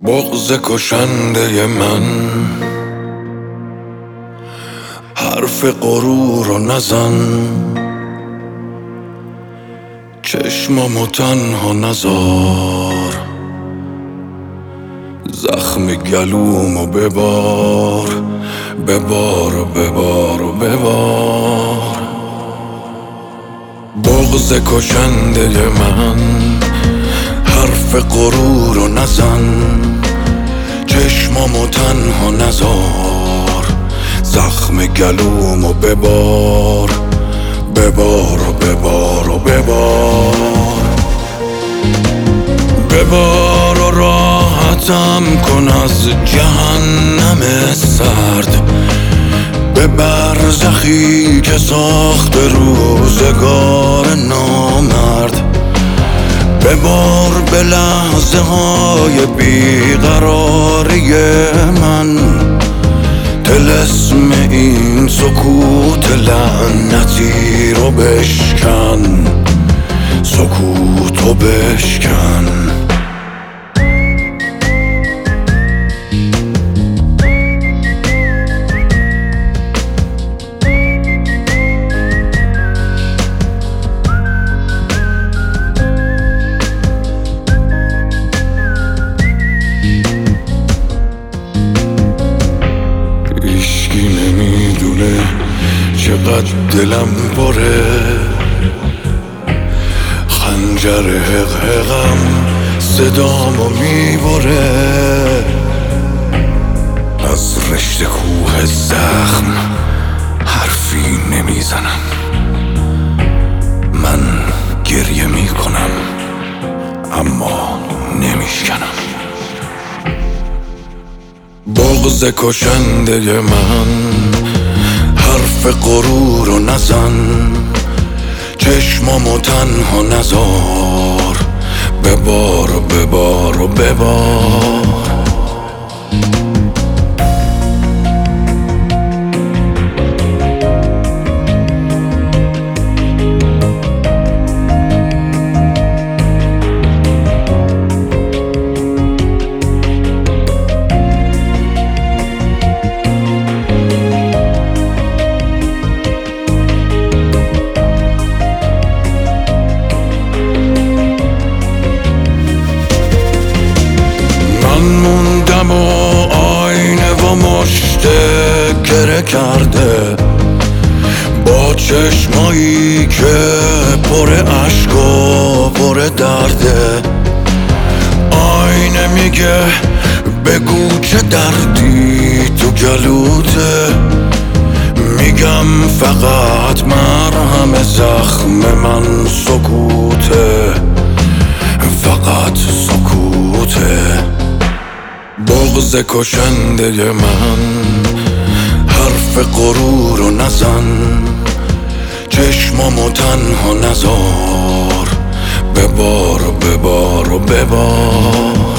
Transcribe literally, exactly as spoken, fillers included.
بغض کشنده من، حرف غرور و نزن، چشممو تنها نزار، زخم گلومو ببار ببار و ببار و ببار. بغض کشنده من، حرف غرور و نزن، چشمامو تنها نزار، زخم گلومو ببار ببار و ببار و ببار. ببار و راحتم کن از جهنم سرد، به برزخی که ساخت روزگار نامرد. ببار به لحظه های بیقراری من، طلسم این سکوت لعنتی رو بشکن، سکوت رو بشکن. چقدر دلم پره، خنجر حقحقم صدامو میبره. از رشته کوه زخم حرفی نمیزنم، من گریه میکنم اما نمیشکنم. بغض کشنده من، حرف غرور و نزن، چشمامو تنها نزار، ببار و ببار و ببار. موندم و آینه و مشته گره کرده، با چشمایی که پر عشق و پر درده. آینه میگه بگو چه دردی تو گلوته، میگم فقط مرهم زخم من سکوته، فقط سکوته. بغض کشنده من، حرف غرور و نزن، چشمامو تنها نزار، ببار و ببار و ببار.